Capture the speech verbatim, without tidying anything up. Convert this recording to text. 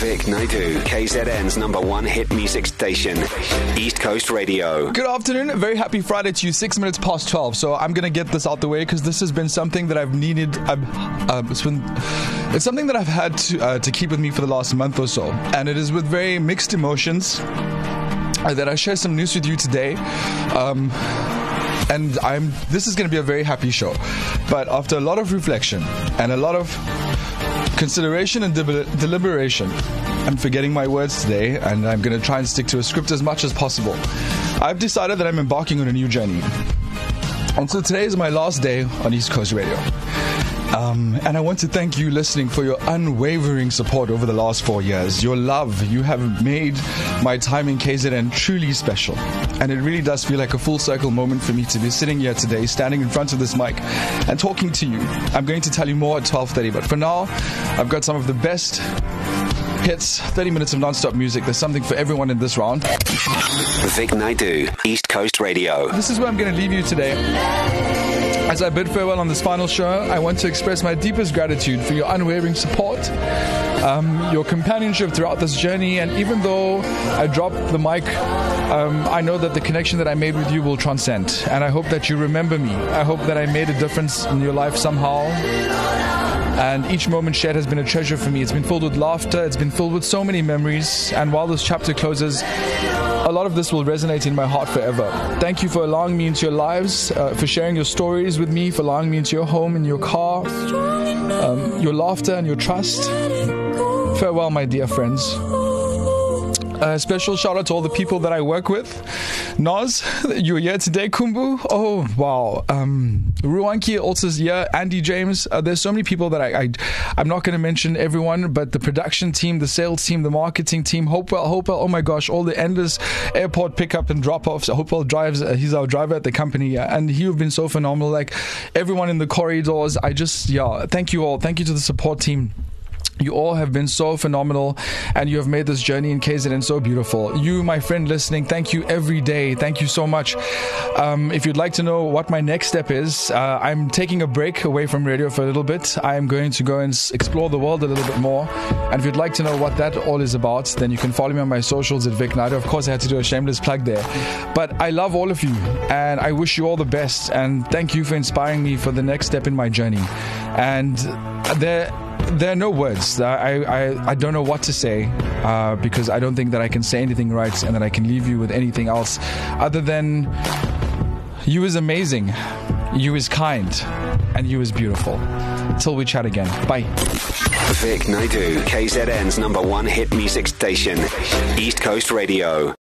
Vic Naidu, K Z N's number one hit music station, East Coast Radio. Good afternoon. A very happy Friday to you. Six minutes past twelve. So I'm going to get this out the way because this has been something that I've needed. I've, uh, it's, been, it's something that I've had to, uh, to keep with me for the last month or so. And it is with very mixed emotions uh, that I share some news with you today. Um... And I'm. This is going to be a very happy show. But after a lot of reflection and a lot of consideration and de- deliberation, I'm forgetting my words today, and I'm going to try and stick to a script as much as possible. I've decided that I'm embarking on a new journey. And so today is my last day on East Coast Radio. Um, and I want to thank you listening for your unwavering support over the last four years. Your love, you have made my time in K Z N truly special. And it really does feel like a full circle moment for me to be sitting here today, standing in front of this mic and talking to you. I'm going to tell you more at twelve thirty, but for now, I've got some of the best hits, thirty minutes of non-stop music. There's something for everyone in this round. Vic Naidu, East Coast Radio. This is where I'm going to leave you today. As I bid farewell on this final show, I want to express my deepest gratitude for your unwavering support, um, your companionship throughout this journey, and even though I dropped the mic, um, I know that the connection that I made with you will transcend, and I hope that you remember me. I hope that I made a difference in your life somehow, and each moment shared has been a treasure for me. It's been filled with laughter, it's been filled with so many memories, and while this chapter closes, a lot of this will resonate in my heart forever. Thank you for allowing me into your lives, uh, for sharing your stories with me, for allowing me into your home, in your car, um, your laughter and your trust. Farewell, my dear friends. A special shout out to all the people that I work with. Nas, you're here today. Kumbu, oh wow. Um, Ruanki also is here. Andy James. Uh, there's so many people that I, I I'm not going to mention everyone, but the production team, the sales team, the marketing team, Hopewell, Hopewell. Oh my gosh, all the endless airport pickup and drop offs. Hopewell drives. Uh, he's our driver at the company, uh, and you've been so phenomenal. Like everyone in the corridors. I just yeah. Thank you all. Thank you to the support team. You all have been so phenomenal, and you have made this journey in K Z N so beautiful. You, my friend listening, thank you every day. Thank you so much. Um, if you'd like to know what my next step is, uh, I'm taking a break away from radio for a little bit. I'm going to go and s- explore the world a little bit more. And if you'd like to know what that all is about, then you can follow me on my socials at Vic Naidu. Of course, I had to do a shameless plug there. But I love all of you, and I wish you all the best. And thank you for inspiring me for the next step in my journey. And there... There are no words. I, I, I don't know what to say uh, because I don't think that I can say anything right and that I can leave you with anything else other than you is amazing, you is kind, and you is beautiful. Till we chat again. Bye. Vic Naidu, K Z N's number one hit music station, East Coast Radio.